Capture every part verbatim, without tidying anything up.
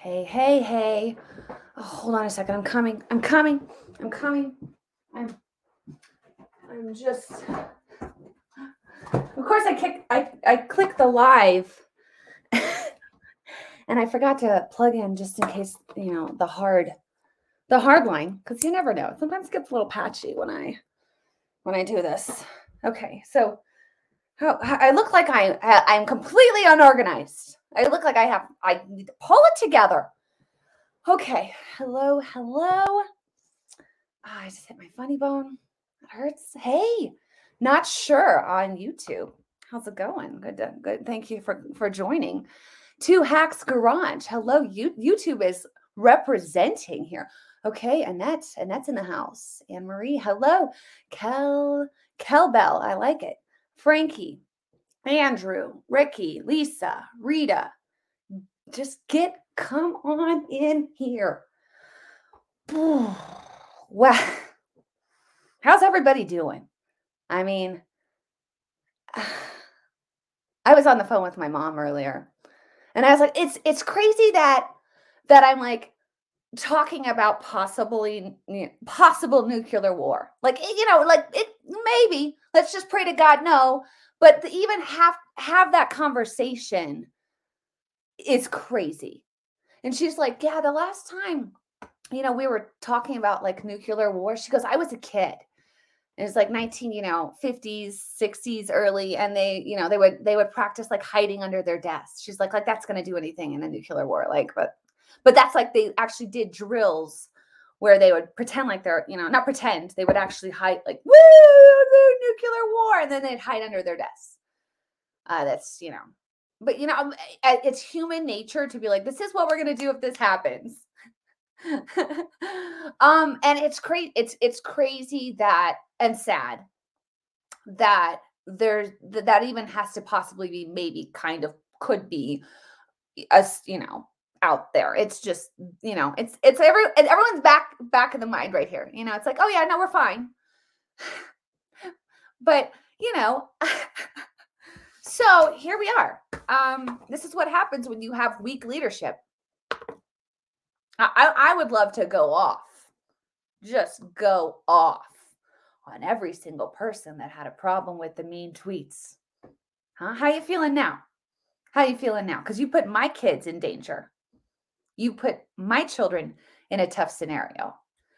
Hey, hey, hey. Oh, hold on a second. I'm coming. I'm coming. I'm coming. I'm I'm just Of course I kick I I click the live and I forgot to plug in just in case, you know, the hard the hard line, because you never know. Sometimes it gets a little patchy when I when I do this. Okay, so how I look like I I'm completely unorganized. I look like I have I need to pull it together. Okay. Hello, hello. Ah, I just hit my funny bone. It hurts. Hey, not sure on YouTube. How's it going? Good, to, good. Thank you for for joining. Two Hacks Garage. Hello, you, YouTube is representing here. Okay, Annette, Annette's in the house. Anne Marie, hello. Kel, Kel Bell, I like it. Frankie, Andrew, Ricky, Lisa, Rita. Just get, come on in here. Wow. How's everybody doing? I mean, I was on the phone with my mom earlier, and I was like, it's it's crazy that that I'm like talking about possibly possible nuclear war. Like, you know, like it maybe. Let's just pray to God no, but to even have have that conversation is crazy. And she's like, "Yeah, the last time, you know, we were talking about like nuclear war." She goes, "I was a kid." It's like nineteen, you know, fifties, sixties early, and they, you know, they would they would practice like hiding under their desks. She's like, like that's going to do anything in a nuclear war, like, but but that's like they actually did drills where they would pretend like they're, you know, not pretend, they would actually hide, like, woo, the nuclear war, and then they'd hide under their desks. Uh, that's, you know, but you know, it's human nature to be like, this is what we're going to do if this happens. um, and it's crazy. It's it's crazy that and sad that there's that, that even has to possibly be maybe kind of could be us, you know, out there. It's just, you know, it's it's every everyone's back back in the mind right here. You know, it's like, oh yeah, no, we're fine. But you know, so here we are. Um, this is what happens when you have weak leadership. I, I would love to go off, just go off on every single person that had a problem with the mean tweets. Huh? How you feeling now? How you feeling now? Because you put my kids in danger. You put my children in a tough scenario.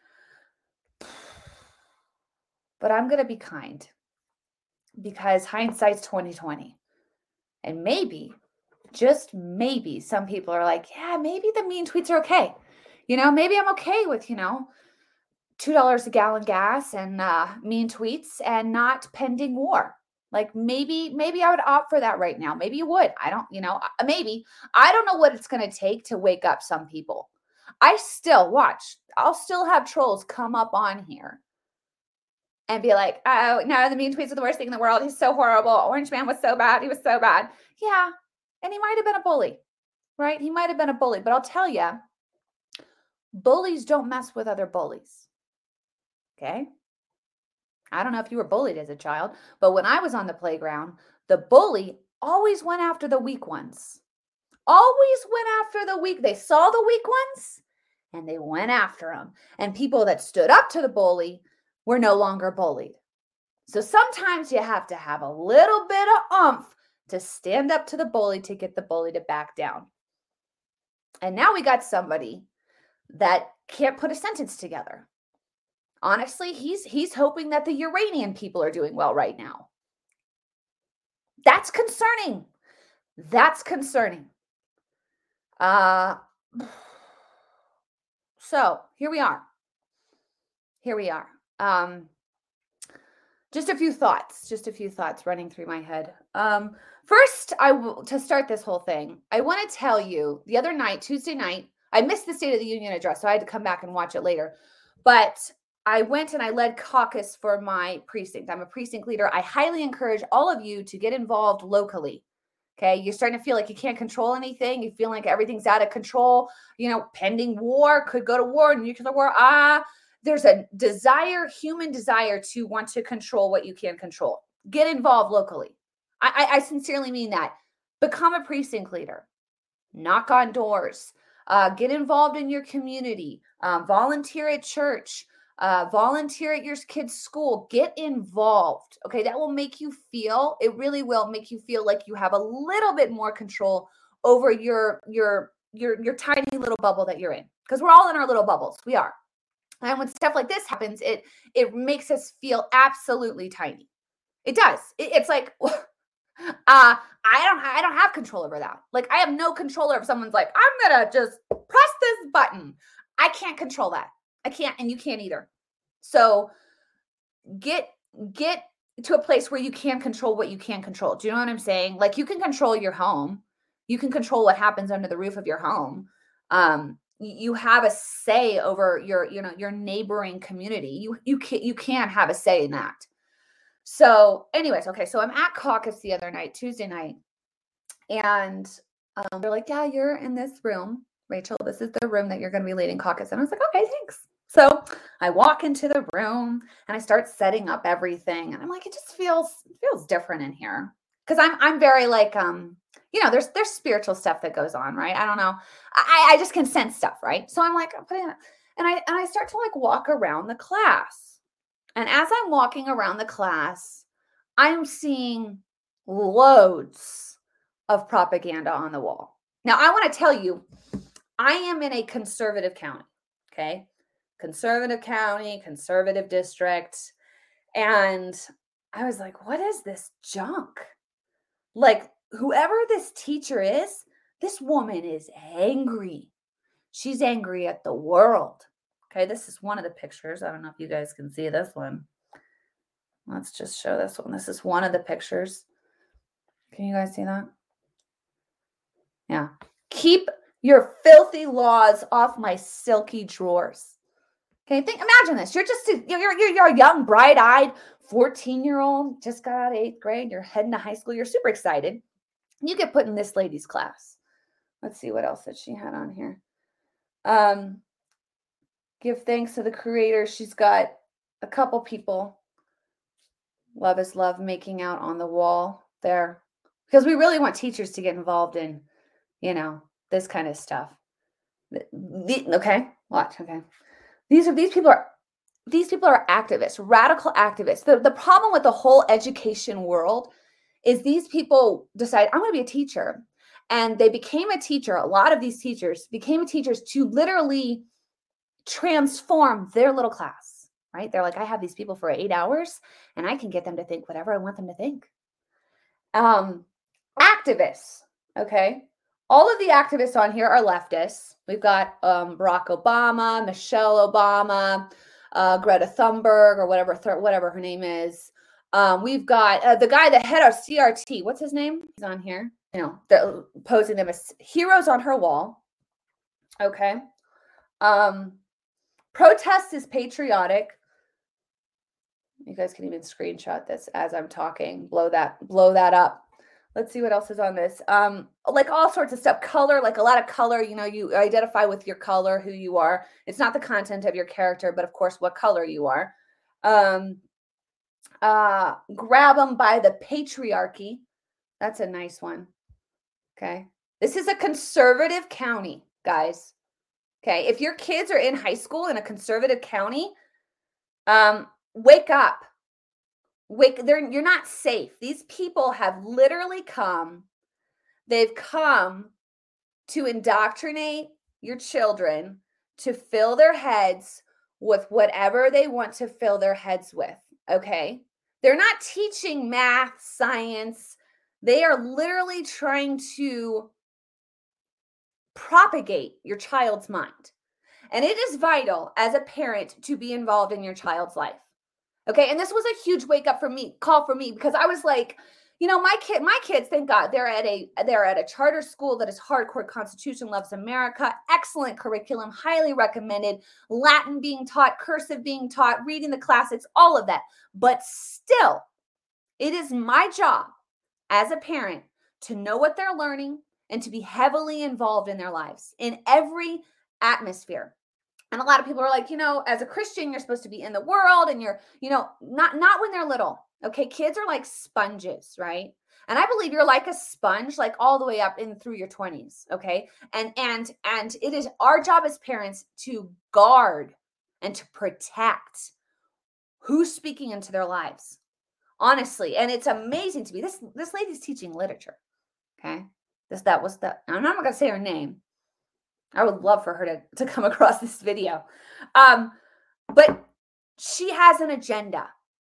But I'm going to be kind because hindsight's twenty twenty. And maybe, just maybe, some people are like, yeah, maybe the mean tweets are okay. You know, maybe I'm okay with, you know, two dollars a gallon gas and uh, mean tweets and not pending war. Like maybe, maybe I would opt for that right now. Maybe you would. I don't, you know, maybe. I don't know what it's going to take to wake up some people. I still watch. I'll still have trolls come up on here and be like, oh, no, the mean tweets are the worst thing in the world. He's so horrible. Orange Man was so bad. He was so bad. Yeah. And he might have been a bully, right? He might have been a bully. But I'll tell you, bullies don't mess with other bullies. Okay? I don't know if you were bullied as a child, but when I was on the playground, the bully always went after the weak ones. Always went after the weak. They saw the weak ones and they went after them. And people that stood up to the bully were no longer bullied. So sometimes you have to have a little bit of oomph to stand up to the bully to get the bully to back down. And now we got somebody that can't put a sentence together. Honestly, he's he's hoping that the Iranian people are doing well right now. That's concerning. That's concerning. Uh, so here we are. Here we are. Um, just a few thoughts. Just a few thoughts running through my head. Um, first, I will to start this whole thing. I want to tell you the other night, Tuesday night, I missed the State of the Union address, so I had to come back and watch it later. But I went and I led caucus for my precinct. I'm a precinct leader. I highly encourage all of you to get involved locally. Okay. You're starting to feel like you can't control anything. You feel like everything's out of control. You know, pending war, could go to war, nuclear war. Ah, there's a desire, human desire to want to control what you can control. Get involved locally. I, I, I sincerely mean that. Become a precinct leader. Knock on doors. Uh, get involved in your community. Um, volunteer at church. Uh, volunteer at your kid's school. Get involved. Okay, that will make you feel, it really will make you feel like you have a little bit more control over your your your your tiny little bubble that you're in, because we're all in our little bubbles. We are. And when stuff like this happens, it it makes us feel absolutely tiny. It does. It, it's like, uh, I don't I don't have control over that. Like, I have no control over if someone's like, I'm gonna just press this button. I can't control that. I can't, and you can't either. So get get to a place where you can control what you can control. Do you know what I'm saying? Like, you can control your home. You can control what happens under the roof of your home. Um, you have a say over your, you know, your neighboring community. You you can you can have a say in that. So, anyways, okay. So I'm at caucus the other night, Tuesday night, and um, they're like, "Yeah, you're in this room, Rachel. This is the room that you're going to be leading caucus." And I was like, "Okay, thanks." So I walk into the room and I start setting up everything, and I'm like, "It just feels it feels different in here," because I'm I'm very like um you know there's there's spiritual stuff that goes on, right? I don't know, I I just can sense stuff, right? So I'm like, I'm putting it, and I and I start to like walk around the class, and as I'm walking around the class, I'm seeing loads of propaganda on the wall. Now, I want to tell you, I am in a conservative county, okay? Conservative county, conservative district. And I was like, what is this junk? Like, whoever this teacher is, this woman is angry. She's angry at the world. Okay, this is one of the pictures. I don't know if you guys can see this one. Let's just show this one. This is one of the pictures. Can you guys see that? Yeah. Keep your filthy laws off my silky drawers. Okay, think, imagine this. You're just, a, you're, you're, you're a young, bright-eyed fourteen-year-old, just got out of eighth grade. You're heading to high school. You're super excited. You get put in this lady's class. Let's see what else that she had on here. Um, give thanks to the creator. She's got a couple people. Love is love making out on the wall there. Because we really want teachers to get involved in, you know, this kind of stuff. The, the, okay, watch, okay. These are these people are these people are activists, radical activists. The, the problem with the whole education world is these people decide, I'm going to be a teacher. And they became a teacher. A lot of these teachers became teachers to literally transform their little class, right? They're like, I have these people for eight hours and I can get them to think whatever I want them to think. Um, activists, okay? All of the activists on here are leftists. We've got um, Barack Obama, Michelle Obama, uh, Greta Thunberg, or whatever whatever her name is. Um, we've got uh, the guy, the head of C R T. What's his name? He's on here. You know, they're posing them as heroes on her wall. Okay. Um, protest is patriotic. You guys can even screenshot this as I'm talking. Blow that, blow that up. Let's see what else is on this. Um, like all sorts of stuff. Color, like a lot of color. You know, you identify with your color, who you are. It's not the content of your character, but of course, what color you are. Um, uh, grab them by the patriarchy. That's a nice one. Okay. This is a conservative county, guys. Okay. If your kids are in high school in a conservative county, um, wake up. Wake, they're, you're not safe. These people have literally come, they've come to indoctrinate your children to fill their heads with whatever they want to fill their heads with, okay? They're not teaching math, science. They are literally trying to propagate your child's mind. And it is vital as a parent to be involved in your child's life. Okay. And this was a huge wake up for me, call for me, because I was like, you know, my kid, my kids, thank God, they're at a they're at a charter school that is hardcore Constitution loves America, excellent curriculum, highly recommended, Latin being taught, cursive being taught, reading the classics, all of that. But still, it is my job as a parent to know what they're learning and to be heavily involved in their lives in every atmosphere. And a lot of people are like, you know, as a Christian, you're supposed to be in the world and you're, you know, not, not when they're little. Okay. Kids are like sponges, right? And I believe you're like a sponge, like all the way up in through your twenties. Okay. And, and, and it is our job as parents to guard and to protect who's speaking into their lives. Honestly. And it's amazing to me. This, this lady's teaching literature. Okay. This, that was the, I'm not going to say her name. I would love for her to, to come across this video. Um, but she has an agenda.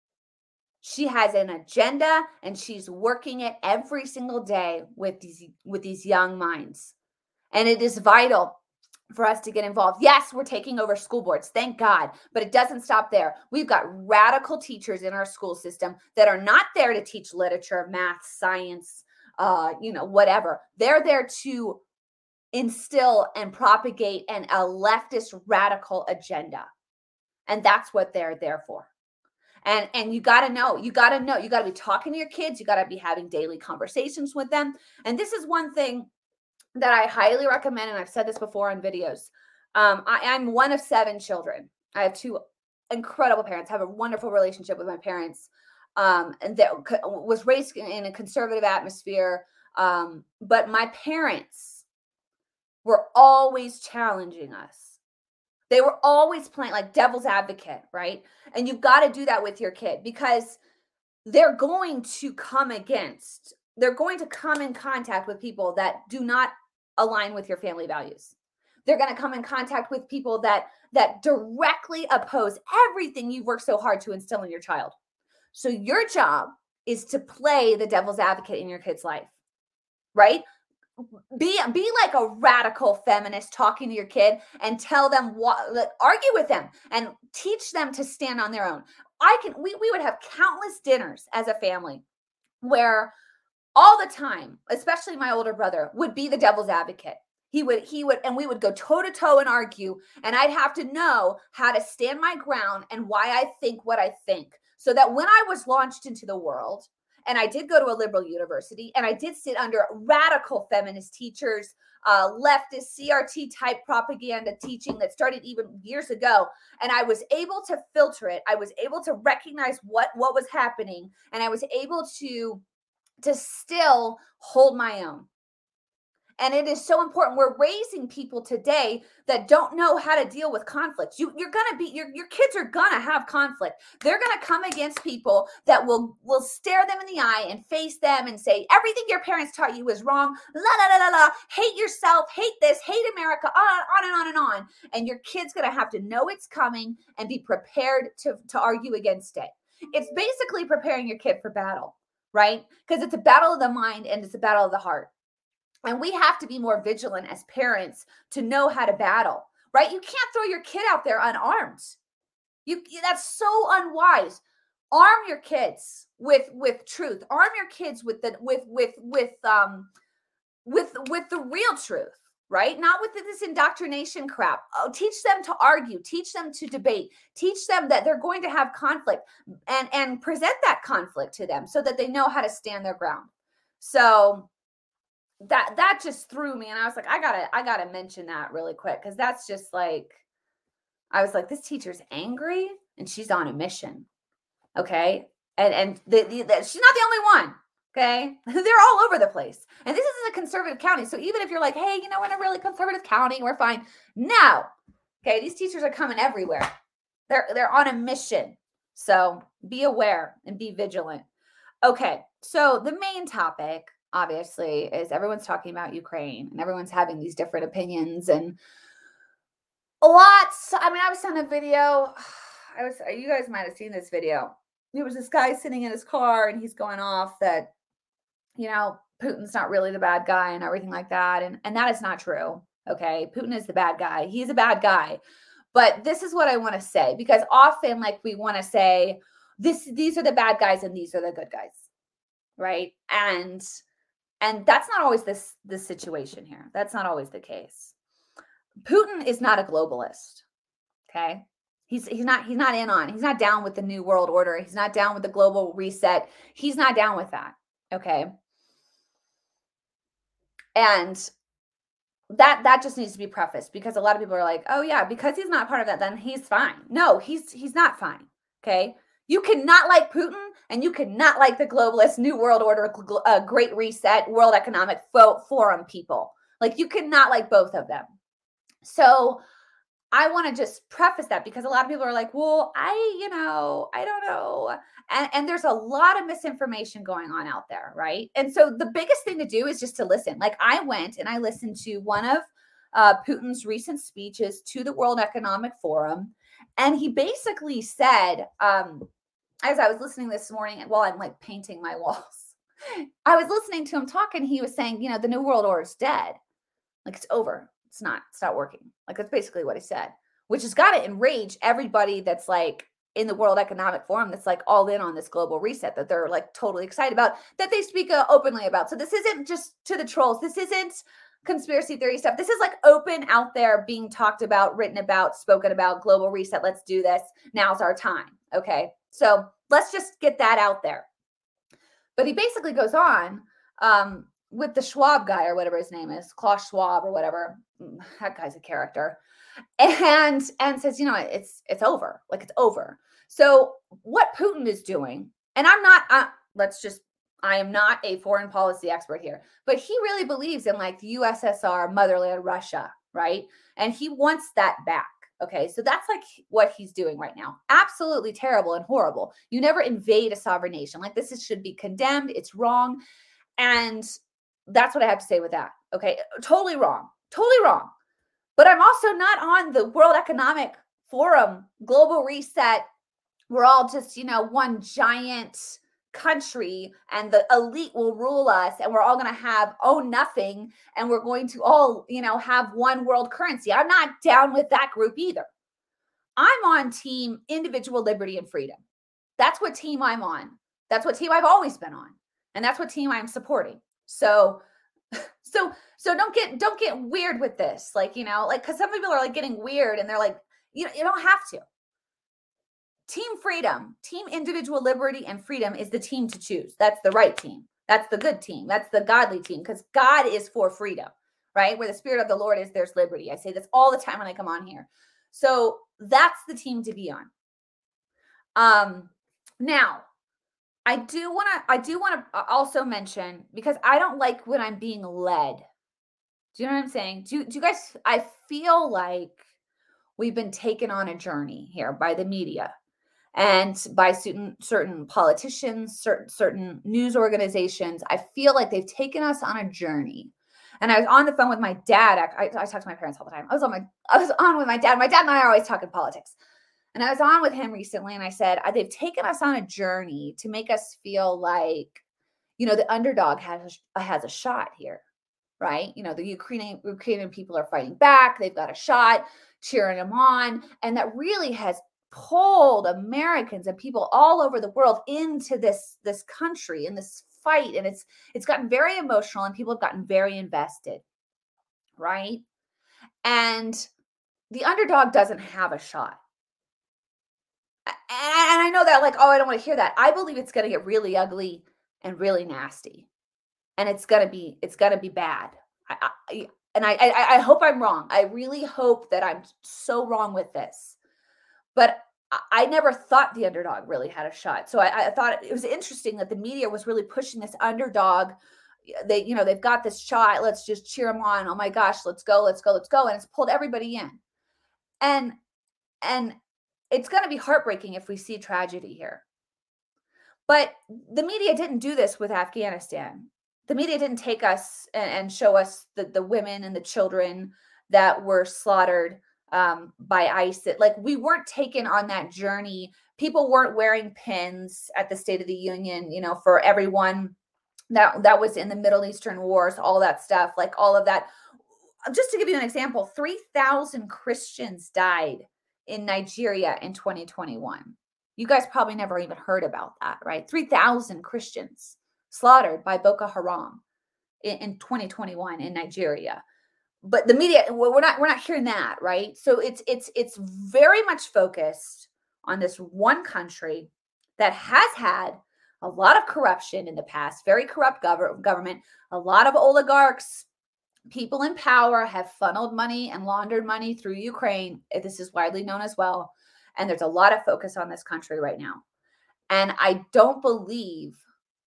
She has an agenda and she's working it every single day with these, with these young minds. And it is vital for us to get involved. Yes, we're taking over school boards, thank God, but it doesn't stop there. We've got radical teachers in our school system that are not there to teach literature, math, science, uh, you know, whatever. They're there to instill and propagate an a leftist radical agenda. And that's what they're there for. And, and you got to know, you got to know, you got to be talking to your kids. You got to be having daily conversations with them. And this is one thing that I highly recommend. And I've said this before on videos. Um, I, I'm one of seven children. I have two incredible parents. I have a wonderful relationship with my parents. Um, and that was raised in a conservative atmosphere. Um, but my parents were always challenging us. They were always playing like devil's advocate, right? And you've got to do that with your kid because they're going to come against, they're going to come in contact with people that do not align with your family values. They're going to come in contact with people that that directly oppose everything you've worked so hard to instill in your child. So your job is to play the devil's advocate in your kid's life, right? Be be like a radical feminist talking to your kid and tell them what, like, argue with them and teach them to stand on their own. I can we we would have countless dinners as a family where all the time, especially my older brother, would be the devil's advocate. He would he would and we would go toe to toe and argue, and I'd have to know how to stand my ground and why I think what I think, so that when I was launched into the world, and I did go to a liberal university, and I did sit under radical feminist teachers, uh, leftist C R T type propaganda teaching that started even years ago. And I was able to filter it. I was able to recognize what, what was happening. And I was able to, to still hold my own. And it is so important. We're raising people today that don't know how to deal with conflict. You, you're going to be, your, your kids are going to have conflict. They're going to come against people that will, will stare them in the eye and face them and say, everything your parents taught you is wrong. La, la, la, la, la. Hate yourself, hate this, hate America, on, on and on and on. And your kid's going to have to know it's coming and be prepared to, to argue against it. It's basically preparing your kid for battle, right? Because it's a battle of the mind and it's a battle of the heart. And we have to be more vigilant as parents to know how to battle, right? You can't throw your kid out there unarmed. You, that's so unwise. Arm your kids with, with truth. Arm your kids with the, with, with, with, um, with, with the real truth, right? Not with this indoctrination crap. Oh, teach them to argue, teach them to debate, teach them that they're going to have conflict, and, and present that conflict to them so that they know how to stand their ground. So that that just threw me, and I was like, I gotta I gotta mention that really quick, because that's just like, I was like, this teacher's angry and she's on a mission, okay? And and the, the, the, she's not the only one, okay? They're all over the place, and this is a conservative county. So even if you're like, hey, you know, we're in a really conservative county, we're fine. No, okay, these teachers are coming everywhere. They're they're on a mission. So be aware and be vigilant. Okay, so the main topic, obviously, is everyone's talking about Ukraine and everyone's having these different opinions and lots. I mean, I was on a video. I was, you guys might have seen this video. There was this guy sitting in his car and he's going off that, you know, Putin's not really the bad guy and everything like that. And, and that is not true. Okay. Putin is the bad guy. He's a bad guy. But this is what I want to say, because often, like, we want to say this, these are the bad guys and these are the good guys. Right. And And that's not always this, this situation here. That's not always the case. Putin is not a globalist. Okay. He's, he's not, he's not in on, he's not down with the new world order. He's not down with the global reset. He's not down with that. Okay. And that, that just needs to be prefaced, because a lot of people are like, oh yeah, because he's not part of that, then he's fine. No, he's, he's not fine. Okay. You cannot like Putin and you cannot like the globalist New World Order, uh, Great Reset, World Economic Fo- Forum people. Like you cannot like both of them. So I want to just preface that because a lot of people are like, well, I, you know, I don't know. And, and there's a lot of misinformation going on out there, right? And so the biggest thing to do is just to listen. Like I went and I listened to one of uh, Putin's recent speeches to the World Economic Forum. And he basically said, um, as I was listening this morning while I'm like painting my walls, I was listening to him talk and he was saying, you know, the New World Order is dead. Like it's over. It's not, it's not working. Like that's basically what he said, which has got to enrage everybody that's like in the World Economic Forum that's like all in on this global reset that they're like totally excited about, that they speak uh, openly about. So this isn't just to the trolls. This isn't conspiracy theory stuff. This is like open out there being talked about, written about, spoken about, global reset. Let's do this. Now's our time. Okay. So let's just get that out there. But he basically goes on, um, with the Schwab guy or whatever his name is, Klaus Schwab or whatever. That guy's a character. And and says, you know, it's it's over. Like it's over. So what Putin is doing, and I'm not, uh, let's just, I am not a foreign policy expert here, but he really believes in like the U S S R, motherland, Russia, right? And he wants that back. Okay, so that's like what he's doing right now. Absolutely terrible and horrible. You never invade a sovereign nation. Like this is, should be condemned. It's wrong. And that's what I have to say with that. Okay. Totally wrong. Totally wrong. But I'm also not on the World Economic Forum, global reset. We're all just, you know, one giant country and the elite will rule us and we're all going to have own nothing and we're going to all, you know, have one world currency. I'm not down with that group either. I'm on team individual liberty and freedom. That's what team I'm on. That's what team I've always been on. And that's what team I'm supporting. So, so, so don't get, don't get weird with this. Like, you know, like, cause some people are like getting weird and they're like, you know, you don't have to. Team freedom, team individual liberty and freedom is the team to choose. That's the right team. That's the good team. That's the godly team because God is for freedom, right? Where the spirit of the Lord is, there's liberty. I say this all the time when I come on here. So that's the team to be on. Um, now, I do want to, I do want to also mention, because I don't like when I'm being led. Do you know what I'm saying? Do, do you guys, I feel like we've been taken on a journey here by the media and by certain certain politicians, certain certain news organizations. I feel like they've taken us on a journey. And I was on the phone with my dad. I, I, I talk to my parents all the time. I was on my I was on with my dad. My dad and I are always talking politics. And I was on with him recently, and I said they've taken us on a journey to make us feel like, you know, the underdog has has a shot here, right? You know, the Ukrainian Ukrainian people are fighting back. They've got a shot, cheering them on, and that really has pulled Americans and people all over the world into this this country in this fight, and it's it's gotten very emotional and people have gotten very invested, right? And the underdog doesn't have a shot. And I know that, like, oh, I don't want to hear that. I believe it's going to get really ugly and really nasty, and it's going to be it's going to be bad. I, I, and I, I I hope I'm wrong. I really hope that I'm so wrong with this, but I never thought the underdog really had a shot. So I, I thought it was interesting that the media was really pushing this underdog. They, you know, they've got this shot. Let's just cheer them on. Oh my gosh, let's go, let's go, let's go. And it's pulled everybody in. And, and it's going to be heartbreaking if we see tragedy here. But the media didn't do this with Afghanistan. The media didn't take us and, and show us the, the women and the children that were slaughtered um, by ISIS. Like, we weren't taken on that journey. People weren't wearing pins at the State of the Union, you know, for everyone that, that was in the Middle Eastern wars, all that stuff, like all of that. Just to give you an example, three thousand Christians died in Nigeria in twenty twenty-one. You guys probably never even heard about that, right? three thousand Christians slaughtered by Boko Haram in, in twenty twenty-one in Nigeria. But the media, we're not we're not hearing that, right? So it's it's it's very much focused on this one country that has had a lot of corruption in the past, very corrupt gov- government, a lot of oligarchs, people in power have funneled money and laundered money through Ukraine. This is widely known as well. And there's a lot of focus on this country right now. And I don't believe,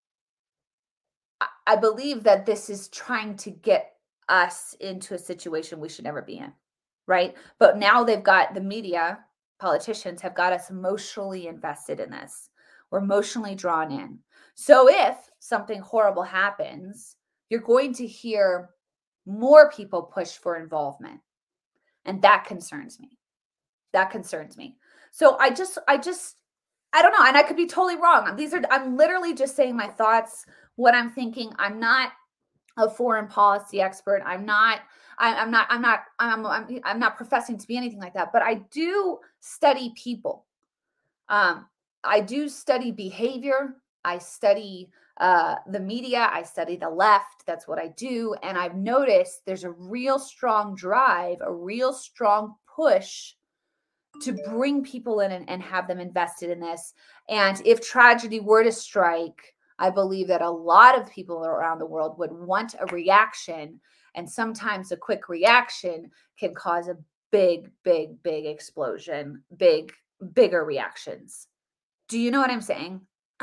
I, I believe that this is trying to get us into a situation we should never be in. Right. But now they've got the media, politicians have got us emotionally invested in this. We're emotionally drawn in. So if something horrible happens, you're going to hear more people push for involvement. And that concerns me. That concerns me. So I just, I just, I don't know. And I could be totally wrong. These are, I'm literally just saying my thoughts, what I'm thinking. I'm not a foreign policy expert. I'm not, I, I'm not, I'm not, I'm, I'm, I'm not professing to be anything like that, but I do study people. Um, I do study behavior. I study uh, the media. I study the left. That's what I do. And I've noticed there's a real strong drive, a real strong push to bring people in and, and have them invested in this. And if tragedy were to strike, I believe that a lot of people around the world would want a reaction. And sometimes a quick reaction can cause a big, big, big explosion, big, bigger reactions. Do you know what I'm saying?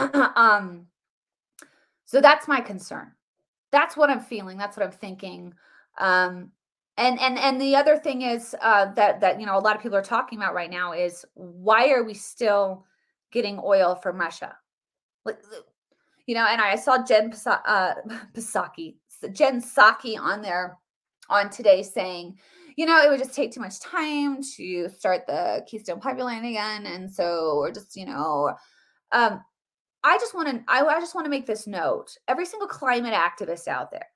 um, so that's my concern. That's what I'm feeling. That's what I'm thinking. Um, and and and the other thing is uh, that that you know a lot of people are talking about right now is why are we still getting oil from Russia? Like, you know, and I saw Jen Psa- uh, Psaki, Jen Psaki on there on today saying, you know, it would just take too much time to start the Keystone Pipeline again, and so we're just, you know, um, I just want to I, I just want to make this note. Every single climate activist out there,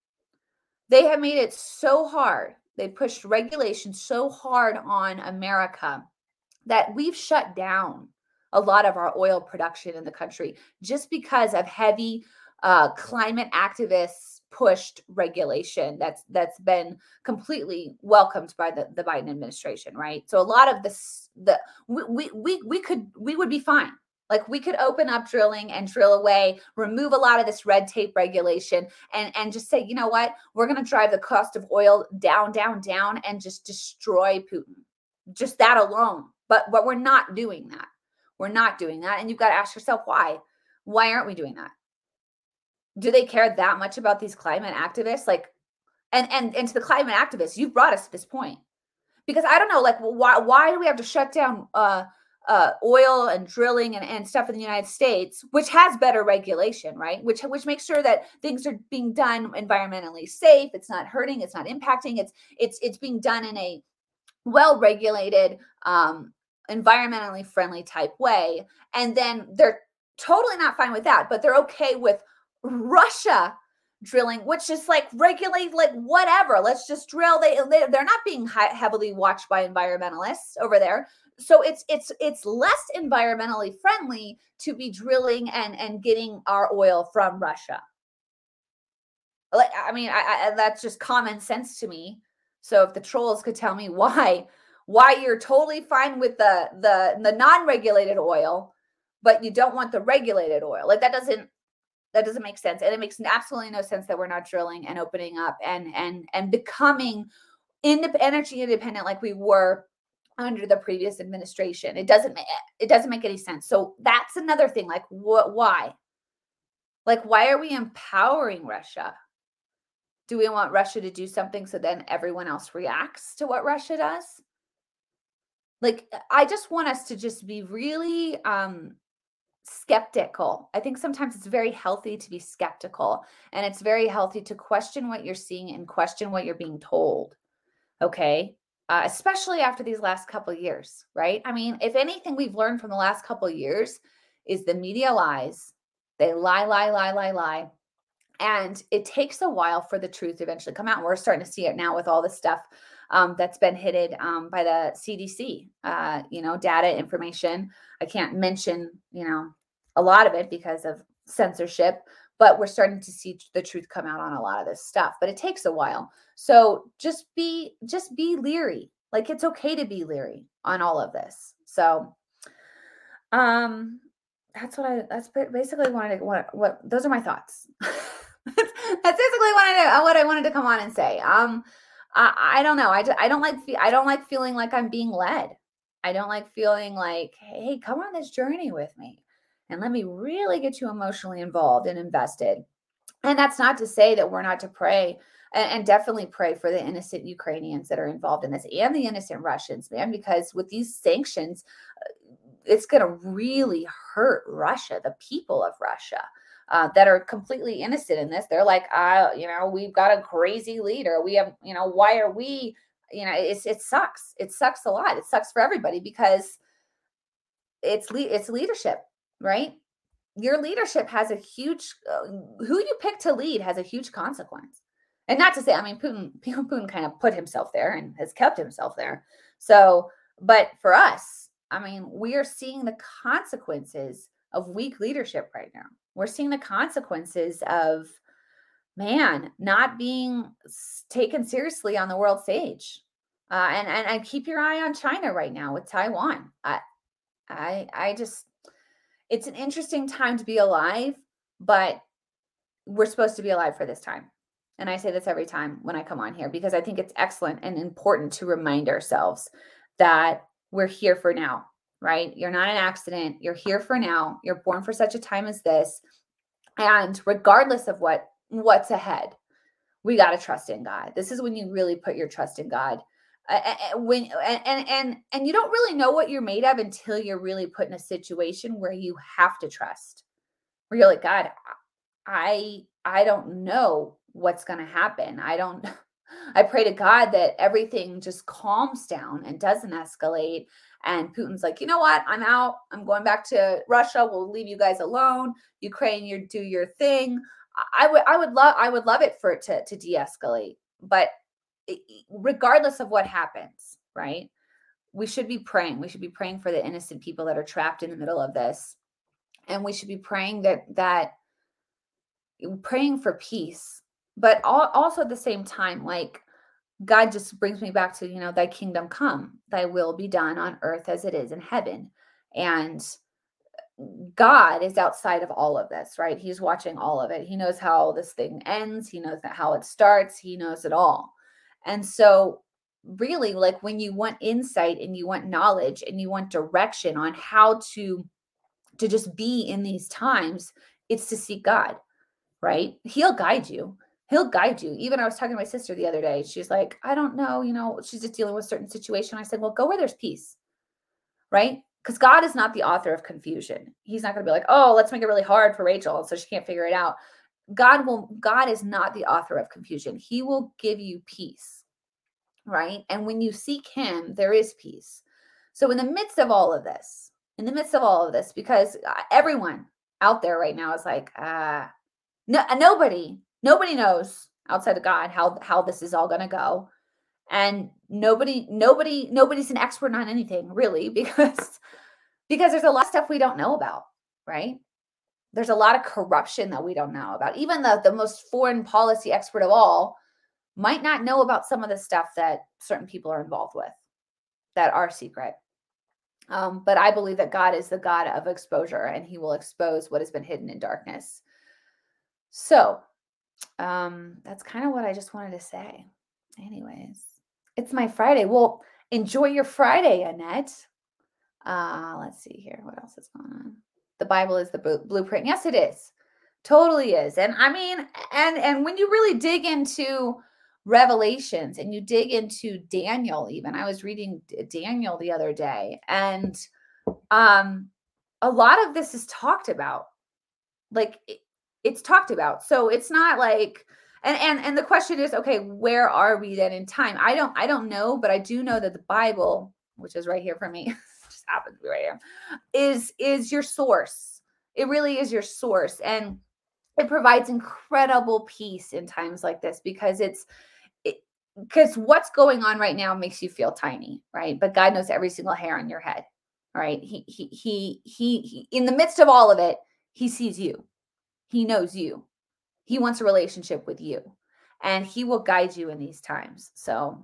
they have made it so hard. They pushed regulation so hard on America that we've shut down a lot of our oil production in the country just because of heavy uh, climate activists pushed regulation that's that's been completely welcomed by the, the Biden administration, right? So a lot of this the we, we we we could we would be fine. Like we could open up drilling and drill away, remove a lot of this red tape regulation, and and just say, you know what, we're going to drive the cost of oil down, down, down, and just destroy Putin. Just that alone. But but we're not doing that. We're not doing that, and you've got to ask yourself why. Why aren't we doing that? Do they care that much about these climate activists? Like, and and and to the climate activists, you've brought us to this point. Because I don't know, like, why why do we have to shut down uh, uh, oil and drilling and, and stuff in the United States, which has better regulation, right? Which which makes sure that things are being done environmentally safe. It's not hurting. It's not impacting. It's it's it's being done in a well-regulated, um, environmentally friendly type way. And then they're totally not fine with that, but they're okay with Russia drilling, which is like regulate, like whatever. Let's just drill. They, they they're not being high, heavily watched by environmentalists over there. So it's it's it's less environmentally friendly to be drilling and and getting our oil from Russia. Like, I mean, I, I that's just common sense to me. So if the trolls could tell me why, why you're totally fine with the the the non-regulated oil, but you don't want the regulated oil, like that doesn't that doesn't make sense, and it makes absolutely no sense that we're not drilling and opening up and and and becoming indep- energy independent like we were under the previous administration. It doesn't make it doesn't make any sense. So that's another thing. Like, what? Why? Like, why are we empowering Russia? Do we want Russia to do something so then everyone else reacts to what Russia does? Like, I just want us to just be really um, skeptical. I think sometimes it's very healthy to be skeptical, and it's very healthy to question what you're seeing and question what you're being told. Okay. Uh, especially after these last couple of years, right? I mean, if anything we've learned from the last couple of years is the media lies. They lie, lie, lie, lie, lie. And it takes a while for the truth to eventually come out. We're starting to see it now with all the stuff um, that's been hidden um, by the C D C, uh, you know, data information. I can't mention, you know, a lot of it because of censorship, but we're starting to see the truth come out on a lot of this stuff, but it takes a while. So just be, just be leery. Like, it's okay to be leery on all of this. So, um, that's what I, that's basically wanted to, what, what, those are my thoughts. That's basically what I, what I wanted to come on and say. Um, I, I don't know. I, I don't like, I don't like feeling like I'm being led. I don't like feeling like, hey, come on this journey with me. and let me really get you emotionally involved and invested. And that's not to say that we're not to pray and, and definitely pray for the innocent Ukrainians that are involved in this and the innocent Russians, man, because with these sanctions, it's going to really hurt Russia, the people of Russia. Uh, that are completely innocent in this. They're like, uh, you know, we've got a crazy leader. We have, you know, why are we, you know, it's, it sucks. It sucks a lot. It sucks for everybody because it's, le- it's leadership, right? Your leadership has a huge, uh, who you pick to lead has a huge consequence. And not to say, I mean, Putin, Putin kind of put himself there and has kept himself there. So, but for us, I mean, we are seeing the consequences of weak leadership right now. We're seeing the consequences of, man, not being taken seriously on the world stage. Uh, and, and and keep your eye on China right now with Taiwan. I I I just, it's an interesting time to be alive, but we're supposed to be alive for this time. And I say this every time when I come on here because I think it's excellent and important to remind ourselves that we're here for now, right? You're not an accident. You're here for now. You're born for such a time as this. And regardless of what what's ahead, we got to trust in God. This is when you really put your trust in God. Uh, when and, and and and you don't really know what you're made of until you're really put in a situation where you have to trust. Where you're like, God, I I don't know what's going to happen. I don't I pray to God that everything just calms down and doesn't escalate. And Putin's like, you know what? I'm out. I'm going back to Russia. We'll leave you guys alone. Ukraine, you do your thing. I would I would love I would love it for it to to de-escalate. But regardless of what happens, right? We should be praying. We should be praying for the innocent people that are trapped in the middle of this. And we should be praying that that praying for peace, but also at the same time, like God just brings me back to, you know, thy kingdom come, thy will be done on earth as it is in heaven. And God is outside of all of this, right? He's watching all of it. He knows how this thing ends. He knows that how it starts. He knows it all. And so really, like when you want insight and you want knowledge and you want direction on how to to just be in these times, it's to seek God, right? He'll guide you. He'll guide you. Even I was talking to my sister the other day. She's like, I don't know, you know, she's just dealing with a certain situation. I said, well, go where there's peace, right? Because God is not the author of confusion. He's not going to be like, oh, let's make it really hard for Rachel so she can't figure it out. God will, God is not the author of confusion. He will give you peace, right? And when you seek him, there is peace. So in the midst of all of this, in the midst of all of this, because everyone out there right now is like, uh, no, nobody, nobody knows outside of God how, how this is all going to go. And nobody, nobody, nobody's an expert on anything really, because, because there's a lot of stuff we don't know about, right? There's a lot of corruption that we don't know about. Even the, the most foreign policy expert of all might not know about some of the stuff that certain people are involved with that are secret. Um, but I believe that God is the God of exposure, and he will expose what has been hidden in darkness. So um, that's kind of what I just wanted to say. Anyways, it's my Friday. Well, enjoy your Friday, Annette. Uh, let's see here. What else is going on? The Bible is the blueprint. Yes, it is. Totally is. And I mean, and and when you really dig into Revelations and you dig into Daniel, even I was reading Daniel the other day, and um, a lot of this is talked about. Like it, it's talked about. So it's not like, and and and the question is, okay, where are we then in time? I don't I don't know, but I do know that the Bible, which is right here for me, just happens to be right here, is is your source. It really is your source, and it provides incredible peace in times like this because it's because it, what's going on right now makes you feel tiny, right? But God knows every single hair on your head, right? He he he he, he in the midst of all of it, he sees you. He knows you. He wants a relationship with you, and he will guide you in these times. So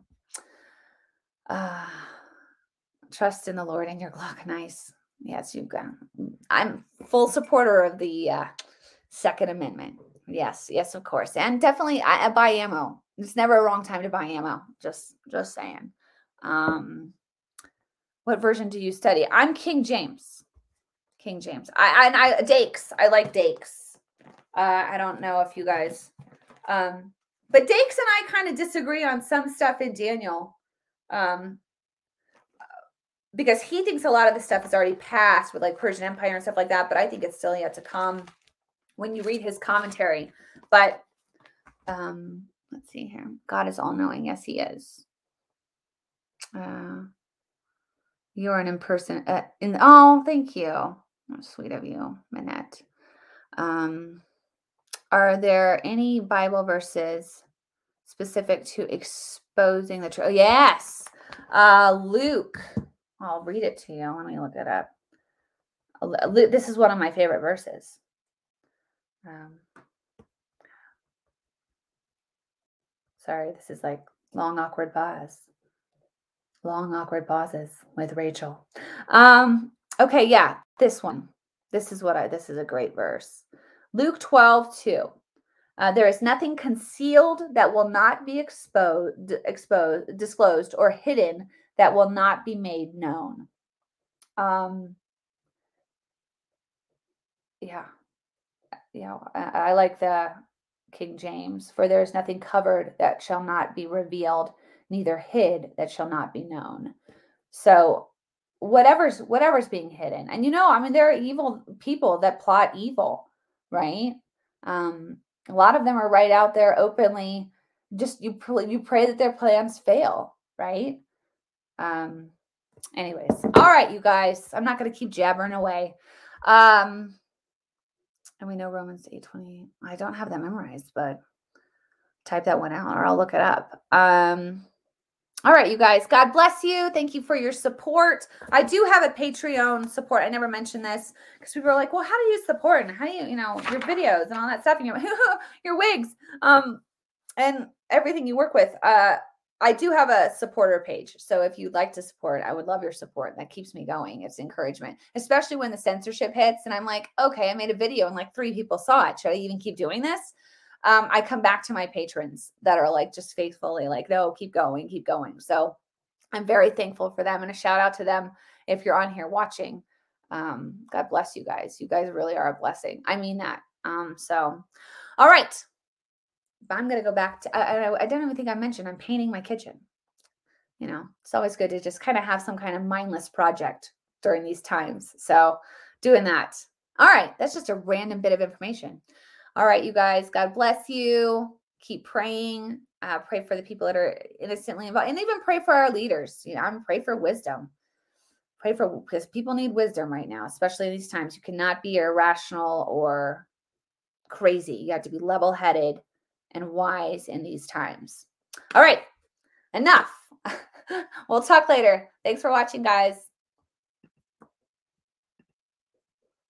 uh, trust in the Lord and your Glock. Nice. Yes, you've got, I'm full supporter of the uh, Second Amendment. Yes, yes, of course. And definitely I, I buy ammo. It's never a wrong time to buy ammo. Just, just saying. Um, what version do you study? I'm King James. King James. I, I, I Dakes. I like Dakes. Uh, I don't know if you guys, um, but Dakes and I kind of disagree on some stuff in Daniel, um, because he thinks a lot of the stuff is already passed with like Persian Empire and stuff like that. But I think it's still yet to come when you read his commentary. But um, let's see here. God is all knowing. Yes, he is. Uh, you're an in-person. Uh, in oh, thank you. Oh, sweet of you, Minette. Um, are there any Bible verses specific to exposing the truth? Yes. Uh, Luke. I'll read it to you. Let me look it up. Luke, this is one of my favorite verses. Um, sorry, this is like long, awkward pause. Long, awkward pauses with Rachel. Um, okay, yeah, this one. This is what I, this is a great verse. Luke twelve, two. Uh, there is nothing concealed that will not be exposed, exposed, disclosed, or hidden that will not be made known. Um, yeah, yeah, I, I like the King James. For there is nothing covered that shall not be revealed, neither hid that shall not be known. So, whatever's whatever's being hidden, and you know, I mean, there are evil people that plot evil, right? Um, a lot of them are right out there openly. Just you, you pray that their plans fail, right? Um, anyways, all right, you guys. I'm not going to keep jabbering away. Um, and we know Romans eight twenty. I don't have that memorized, but type that one out, or I'll look it up. Um. All right, you guys, God bless you. Thank you for your support. I do have a Patreon support. I never mentioned this because people are like, well, how do you support and how do you, you know, your videos and all that stuff and your, your wigs um, and everything you work with. Uh, I do have a supporter page. So if you'd like to support, I would love your support. That keeps me going. It's encouragement, especially when the censorship hits and I'm like, okay, I made a video and like three people saw it. Should I even keep doing this? Um, I come back to my patrons that are like just faithfully like, no, keep going, keep going. So I'm very thankful for them, and a shout out to them if you're on here watching. Um, God bless you guys. You guys really are a blessing. I mean that. Um, so, all right. But I'm going to go back to, I, I, I don't even think I mentioned I'm painting my kitchen. You know, it's always good to just kind of have some kind of mindless project during these times. So doing that. All right. That's just a random bit of information. All right, you guys, God bless you. Keep praying. Uh, pray for the people that are innocently involved, and even pray for our leaders. You know, I'm pray for wisdom. Pray for, because people need wisdom right now, especially in these times. You cannot be irrational or crazy. You have to be level-headed and wise in these times. All right, enough. We'll talk later. Thanks for watching, guys.